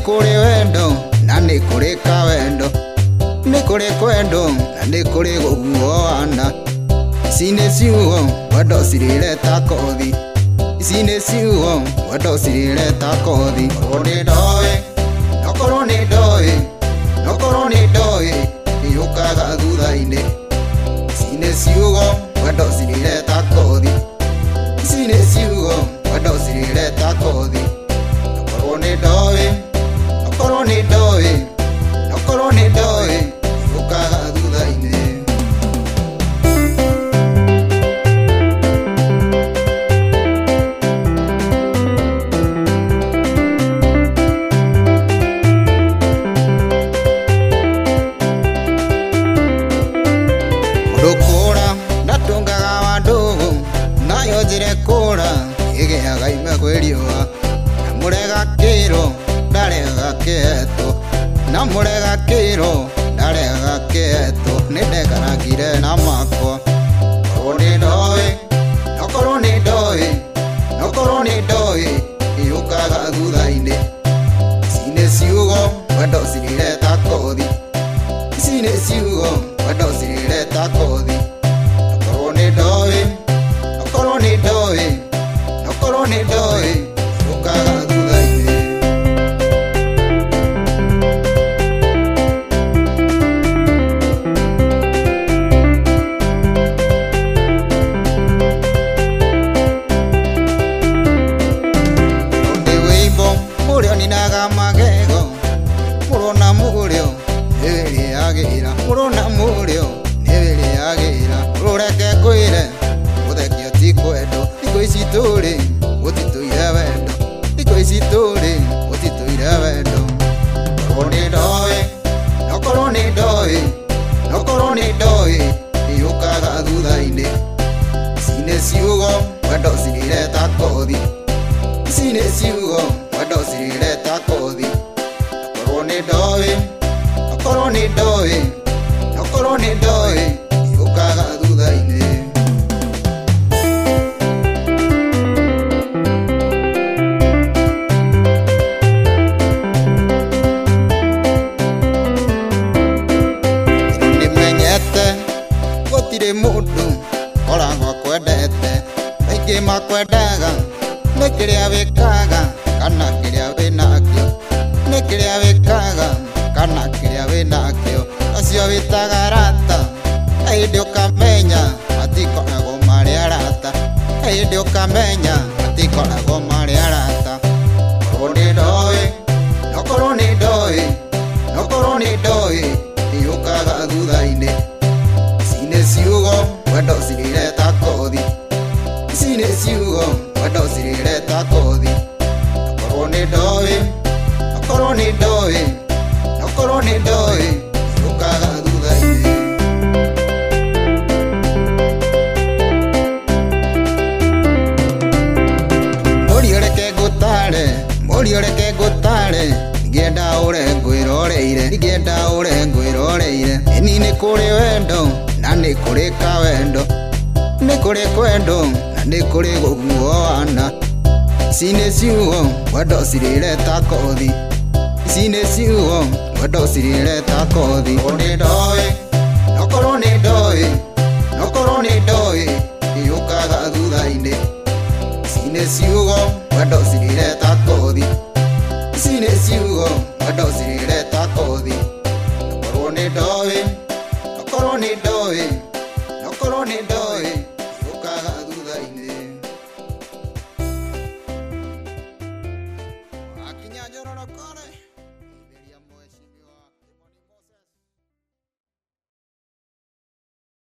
kuri wendo na ni kuri kawendo, ni kuri kwendo na ni kuri guguana. Ici nĩ ciugo wendo cirĩreta kothi, ici nĩ ciugo wendo cirĩreta kothi. Okorwo nĩ ndoĩ, okorwo nĩ ndoĩ, okorwo nĩ ndoĩ nĩyũkaga thutha-inĩ. Ici nĩ ciugo wendo cirĩreta kothi, ici nĩ ciugo wendo cirĩreta kothi. Okorwo nĩ ndoĩ, okorwo nĩ ndoĩ, okorwo nĩ ndoĩ nĩyũkaga thutha-inĩ. Ndukura ndatungaga wa ndugu nayo njire kura igeaga ime kwiriwa. Namurega kiro ndarega keto, namurega kiro ndarega keto. Nindekaragire na makwa. Okorwo nĩ ndoĩ, okorwo nĩ ndoĩ, okorwo nĩ ndoĩ nĩyũkaga thutha-inĩ. Ici nĩ ciugo wendo cirĩreta kothi, ici nĩ ciugo wendo cirĩreta kothi. Okorwo nĩ ndoĩ, okorwo nĩ ndoĩ, okorwo nĩ ndoĩ nĩyũkaga thutha-inĩ. Ndĩ wĩimbo mũrĩo ninaga magego, mũrona mũrĩo nĩwĩrĩagĩra, mũrona mũrĩo nĩwĩrĩagĩra. Rũreke kwĩre gũthekio ti kwendo, thikũ ici tũrĩ gũtitũire wendo, thikũ ici tũrĩ gũtitũire wendo. Okorwo nĩ ndoĩ, okorwo nĩ ndoĩ, okorwo nĩ ndoĩ nĩyũkaga thutha-inĩ. Ici nĩ ciugo wendo cirĩreta kothi, ici nĩ ciugo wendo cirĩreta kothi. Okorwo nĩ ndoĩ, okorwo nĩ ndoĩ, okorwo nĩ ndoĩ nĩyũkaga thutha-inĩ. Nĩmenyete gũtirĩ mũndũ koragwo akwendete, aingĩ makwendaga nĩ kĩrĩa wĩkaga kana kĩrĩa wĩnakĩo, nĩ kĩrĩa wĩkaga kana kĩrĩa wĩnakĩo. Acio wĩtaga arata hĩndĩ ũkamenya matikoragwo marĩ arata, hĩndĩ ũkamenya matikoragwo marĩ arata. Okorwo nĩ ndoĩ, okorwo nĩ ndoĩ, okorwo nĩ ndoĩ nĩyũkaga thutha-inĩ. Ici nĩ ciugo wendo cirĩreta kothi, ici nĩ ciugo wendo cirĩreta kothi. Okorwo nĩ ndoĩ, okorwo nĩ ndoĩ, okorwo nĩ ndoĩ nĩyũkaga thutha-inĩ. Mũriũ reke ngũtare, mũriũ reke ngũtare, ngĩenda ũre ngwĩroreire, ngĩenda ũre ngwĩroreire. Ĩni nĩ kũrĩ wendo na nĩ kũrĩ kawendo, nĩ kũrĩ kwendo na nĩ kũrĩ guguoana. Ici nĩ ciugo wendo cirĩreta kothi, ici nĩ ciugo wendo cirĩreta kothi. Okorwo nĩ ndoĩ, okorwo nĩ ndoĩ, okorwo nĩ ndoĩ nĩyũkaga thutha-inĩ. Ici nĩ ciugo wendo cirĩreta